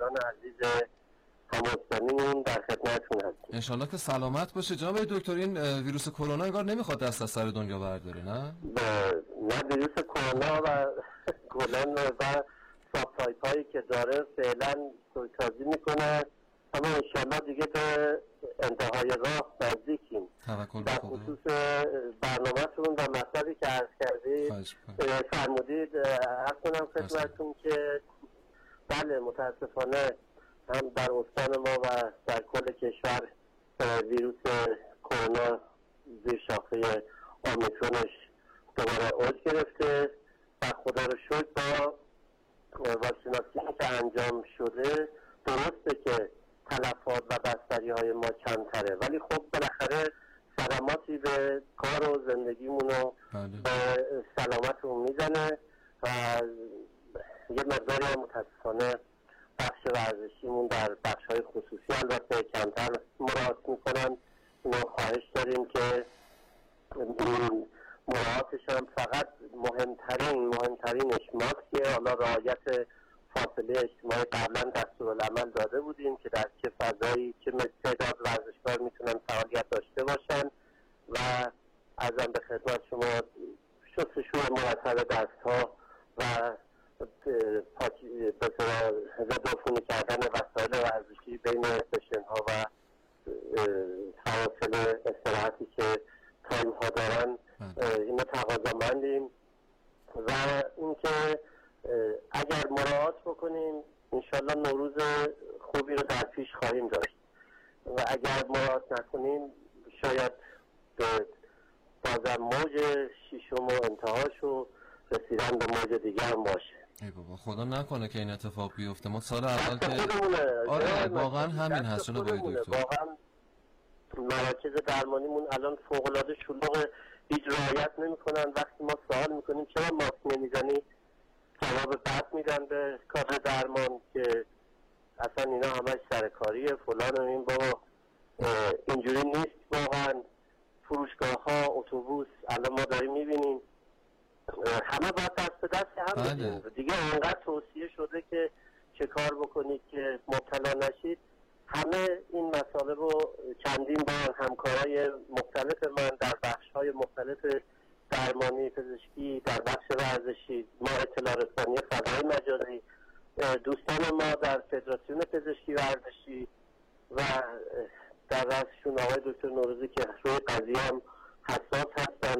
شنوندگان عزیز هموطنیمون در خدمتتون هستیم. انشالله که سلامت باشه. جناب دکتر، این ویروس کرونا انگار نمیخواد دست از سر دنیا برداره، نه؟ نه، ویروس کرونا و گلن و سابتایپ هایی که داره فعلا سویتازی میکنه، اما انشالله دیگه به انتهای راه نزدیکیم. در خصوص برنامه‌تون و مطلبی که عرض کردید فرمودید عرض کنم خدمتتون که بله متاسفانه هم در استان ما و در کل کشور ویروس کرونا زیر شاخه اومیکرونش دوباره اوج گرفته و خدا رو شکر با واکسیناسیونی که انجام شده درسته که تلفات و بستری های ما کمتره، ولی خب بالاخره صدماتی به کار و زندگیمون و به سلامتمون میزنه و یه مقداری هم متاسفانه بخش ورزشیمون در بخش های خصوصی البته کمتر مراعات میکنن. ما خواهش داریم که مراعاتش هم فقط مهمترینش ماسکه. حالا رعایت فاصله اجتماعی قبلا دستورالعمل داده بودیم که در چه فضایی چه تعداد ورزشکار میتونن فعالیت داشته باشن و ازم به خدمت شما شستشوی مرتب دستها و ضدعفونی کردن وسایل ورزشی بین سشن‌ها و فواصل استراحتی که تایم ها دارن اینو تقاضامندیم و اینکه اگر مراعات بکنیم انشالله نوروز خوبی رو در پیش خواهیم داشت و اگر مراعات نکنیم شاید بازم موج ششم و انتهاش و رسیدن به موج دیگه هم باشه. ای بابا خدا نکنه که این اتفاق بیفته. ما سال اول که آره واقعا همین هست جناب دکتر. واقعا مراکز درمانیمون الان فوق‌العاده شلوغ، هیچ رعایت نمی‌کنن. وقتی ما سوال می‌کنیم چرا ماسک نمی‌زنی جواب بد میدن به کادر درمان که اصلا اینا همش سرکاریه فلان و این. بابا اینجوری نیست واقعا. فروشگاه‌ها، اتوبوس الان ما داریم می‌بینیم همه باید دست به دست هم بدیم دیگه. انقدر توصیه شده که چه کار بکنید که مبتلا نشید. همه این مسائل رو چندین بار همکارای مختلف من در بخش‌های مختلف درمانی پزشکی در بخش ورزشی، ما اطلاع رسانی فضای مجازی، دوستان ما در فدراسیون پزشکی ورزشی و در رأسشون آقای دکتر نوروزی که روی قضیه هم حساس هستن